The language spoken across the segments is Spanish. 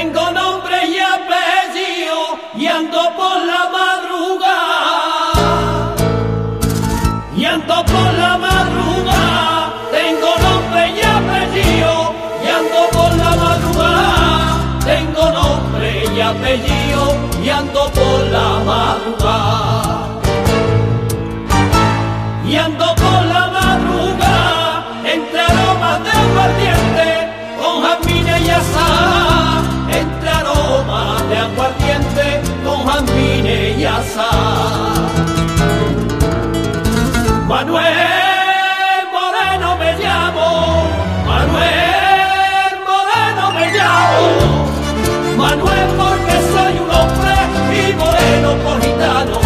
Tengo nombre y apellido y ando por la madrugada. Y ando por la madrugada. Tengo nombre y apellido y ando por la madrugada. Tengo nombre y apellido y ando por la madrugada. Y ando por la madrugada entre aromas de aguardiente con jazmines y azahar. Entre aromas de aguardiente con jazmines y azahar. Manuel Moreno me llamo, Manuel Moreno me llamo, Manuel porque soy un hombre y moreno por gitano.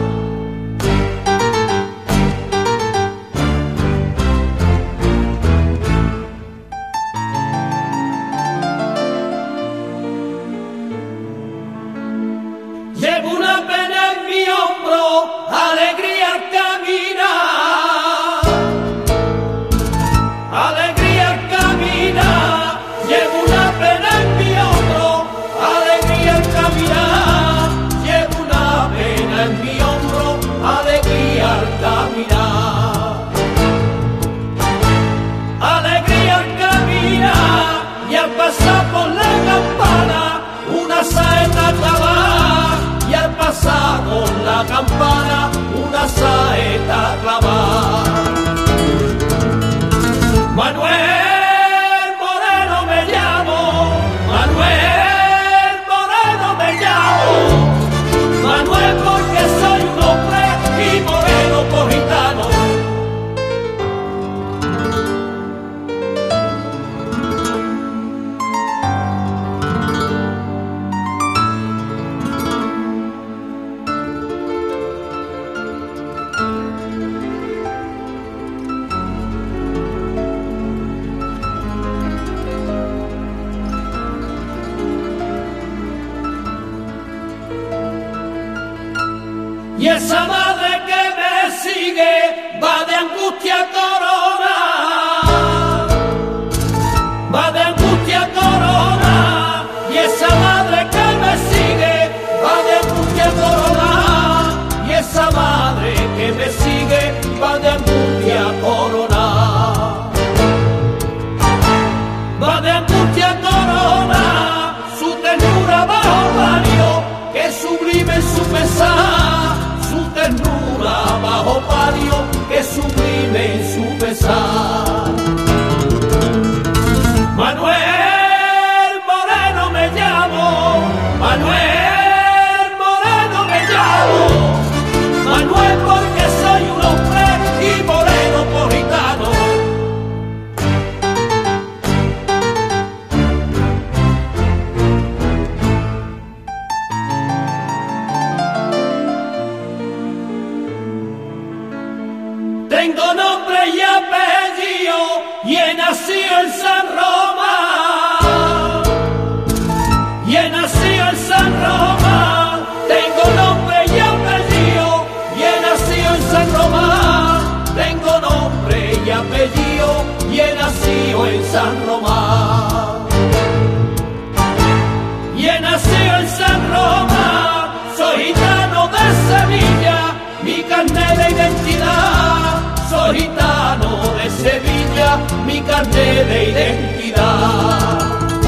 Llevo una pena en mi hombro, alegría al caminar, alegría al caminar. Llevo una pena en mi hombro, alegría al caminar. Llevo una pena en mi hombro, alegría al caminar. Alegría al caminar y al pasar por la campana una saeta clavada. Y al pasar con la campana una saeta clavada. Manuel Moreno me llamo, Manuel Moreno me llamo, Manuel porque soy un hombre y moreno por gitano. Y esa madre que me sigue va de angustia corona, va de angustia corona. Y esa madre que me sigue va de angustia corona. Y esa madre que me sigue va de angustia corona. Va de angustia corona, su ternura bajo palio, que sublime en su pesar. Su ternura bajo palio, que sublime en su pesar. Manuel Moreno me llamo, Manuel Moreno me llamo, Manuel porque soy un hombre y moreno por gitano. Tengo nombre y apellido y he nacido en San Román. Y he nacido en San Román. Tengo nombre y apellido y he nacido en San Román. Tengo nombre y apellido y he nacido en San Román. Y he nacido en San Román. Soy gitano de Sevilla, mi carnet de identidad. Soy gitano de Sevilla, mi carnet de identidad.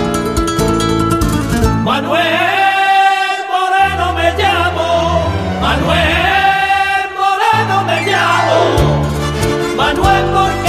Manuel Moreno me llamo, Manuel Moreno me llamo, Manuel Moreno.